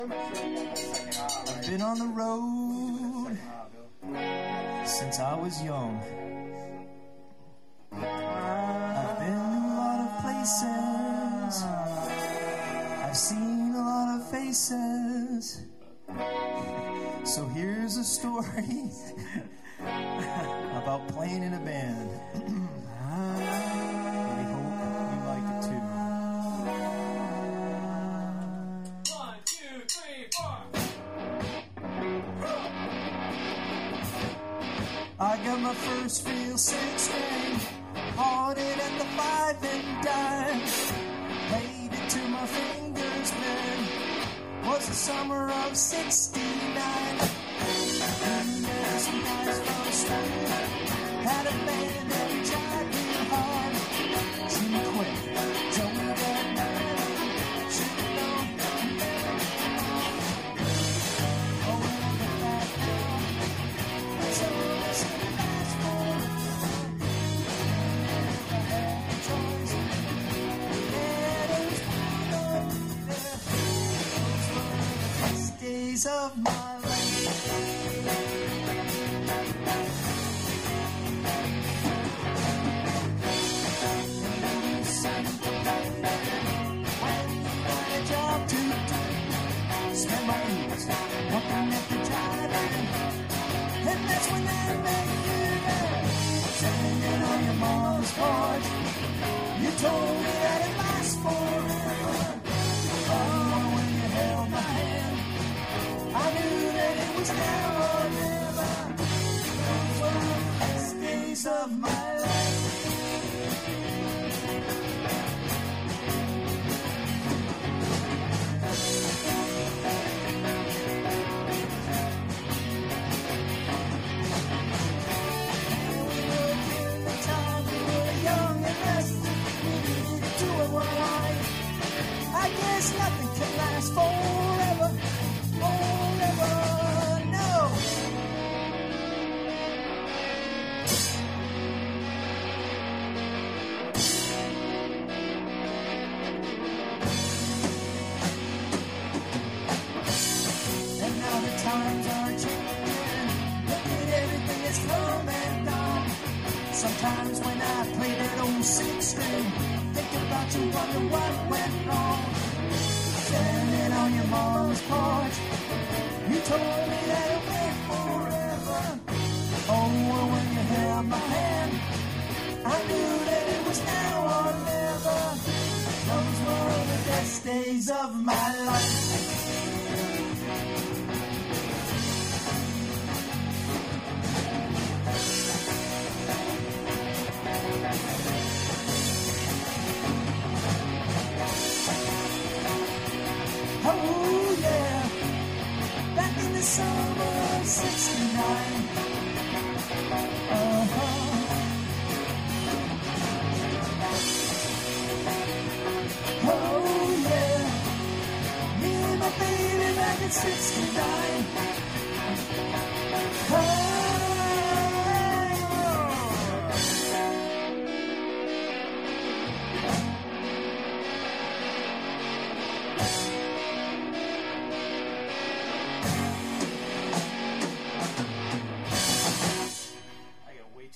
I've been on the road since I was young. I've been to a lot of places. I've seen a lot of faces. So here's a story about playing in a band. I hope you like it too. 1, 2, 3, 4. I got my first real 6-string, bought it at the 5 and dime, played it till my fingers bled. Was the summer of '69. And there's some guys from school had a band and tried real hard. Jimmy quit, Joey got mad, should've known better. Oh, when I get back down, so this is the last one. I had a choice. Yeah, it was one there. Those were the best days of my life. Spend my evenings working at the drive-in, and that's when I met you there, standing on your mom's porch. You told me that it lasts forever. Oh, when you held my hand, I knew that it was now or never. Those were the best days of my life. I guess nothing can last forever, forever, no. And now the times are changing. Look at everything that's come and gone. Sometimes when I play that old 6-string, think about you, wonder what went wrong. Standing on your mom's porch, you told me that it went forever. Oh, well, when you held my hand, I knew that it was now or never. Those were the best days of my life. Oh yeah, back in the summer of '69. Oh yeah, me and my baby back in '69.